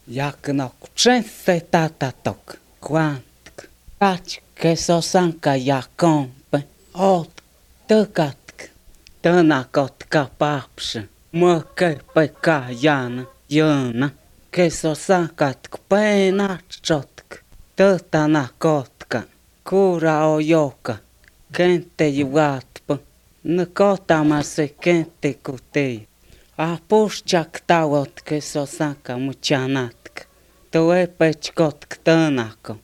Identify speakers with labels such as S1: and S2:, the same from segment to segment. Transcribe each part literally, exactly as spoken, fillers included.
S1: Jak często tata tok, kvantk, kačke sosanka jakompe, ot, tăkatk, tănakotka papșă, măcă pe caiană, iănă, ke sosankatk penachotk, tătanakotka, kura ojoka, kente juatpă, năkotamase kente kutei. A pušťak tavot, ke sosanka mučanatk, to epečkotk tănako.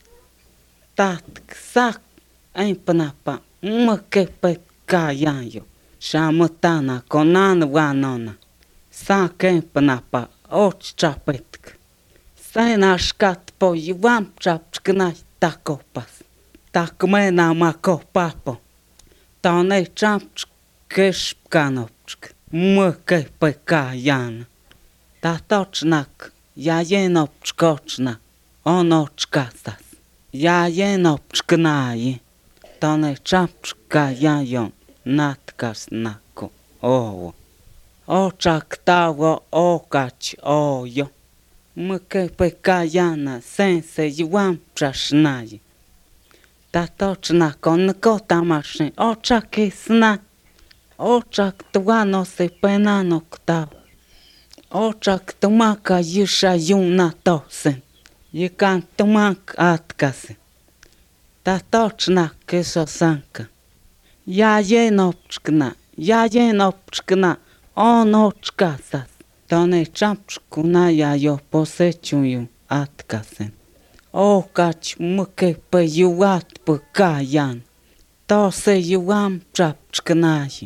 S1: Tatk sak, empnapa, măke pe caianjo, šamătanako nanvanona, sak empnapa, oččapetk. Senaškat po jivam čapčknaj takopas, tak mena mako papo, tone čapčkešpkanopčk. Măcă pe caiană, tatocnak, ja jenopčkočna, onočkasas, ja jenopčknaje, tone čapčka jajon, natkasnako, ovo. Očak tavo okač ojo, măcă pe caiană, sense juam čašnaje. Tatocnako nkotamaše, očak isna. Očak tvano se penanok tav. Očak tmaka jiša juna tosen. Jikan tmak atkase. Ta točna ke sosanka. Ja jenopčkna, ja jenopčkna, on očkasas. Tone čapčkuna ja jo posećuju atkasen. Okač mke pe juat pe kajan. To se juam čapčknaji.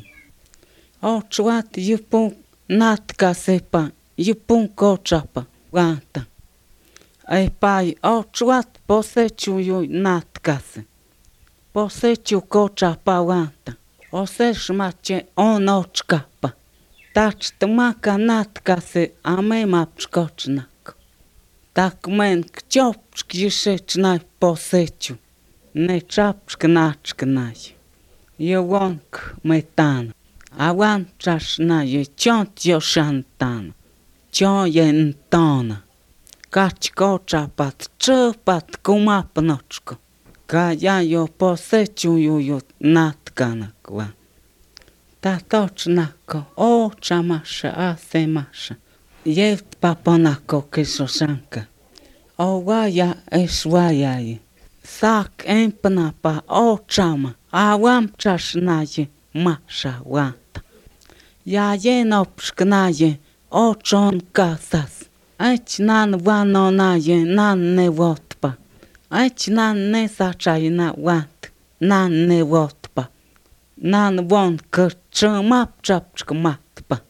S1: Očuat jupun natka sepa, jupun kočapa, vanta. E paj očuat posećuju natkase. Poseću kočapa vanta. Osešmaće on očkapa. Tač tmaka natkase, a mema pškočnako. Tak men kćopčk jišečnaj poseću. Ne čapčknačknaj. Je vonk metana. Awan čašnaje čont jošantan, čon jentona. Kač kočapat, čepat kumapnočko. Ka ja jo posećuju natkanakva. Ta točnako, očamaša, asemaša. Jevt paponako kesošanka. Ovaja esvajaje. Sak empnapa očama, awan čašnaje maša vanta. Ja jenopšknaje, očon kasas. Eć nan vanonaje, nan ne votpa. Eć nan ne sačajna vant, nan ne votpa. Nan von kčmap čapčk matpa.